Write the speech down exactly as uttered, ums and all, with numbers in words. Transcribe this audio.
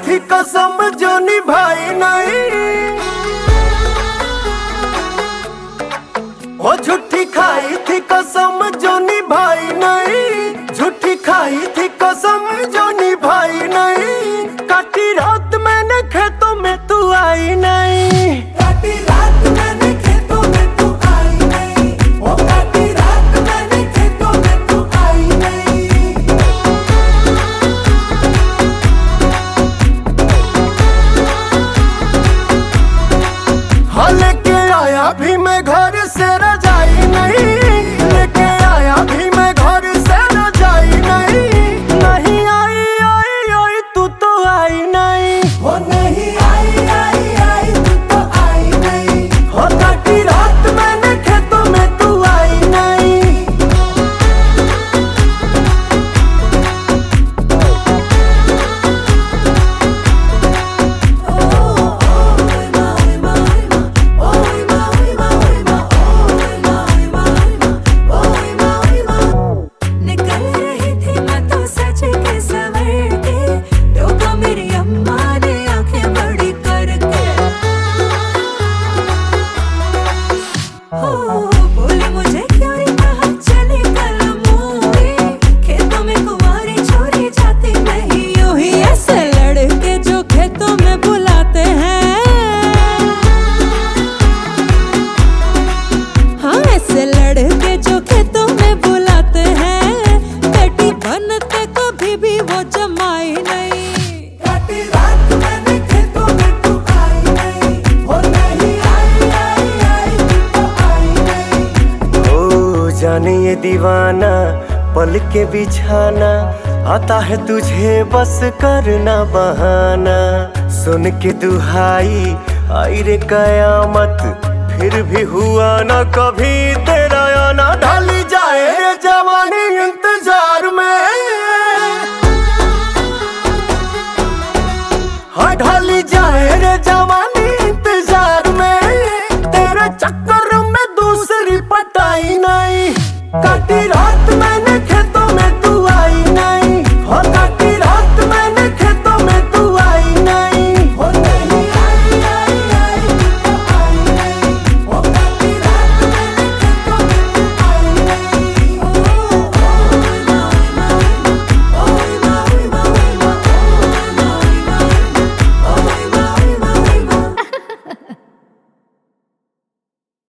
थी कसम जो निभाई नहीं, वो झूठी खाई थी कसम जो निभाई नहीं, झूठी खाई थी कसम जो निभाई नहीं। काटी रात मैंने खेतों में तू आई नहीं, काटी रात मैंने खेतों में तू आई नहीं, वो काटी रात मैंने खेतों में तू आई नहीं। हाँ लेके आया भी मैं घर से रजाई नहीं, लेके आया भी मैं घर से रजाई नहीं। नहीं आई आई आई तू तो आई नहीं, वो नहीं आई आई आई तू तो आई नहीं, हो काटी रात मैंने खेतों में तू आई नहीं। लड़के जो खेतों में बुलाते हैं, बेटी बनते कभी भी वो जमाई नहीं। काटी रात मैंने खेतों में तू आई नहीं, वो नहीं आई आई आई तू तो आई नहीं। ओ जाने ये दीवाना पल के बिछाना, आता है तुझे बस करना बहाना। सुन के दुहाई आई रे कयामत, फिर भी हुआ ना कभी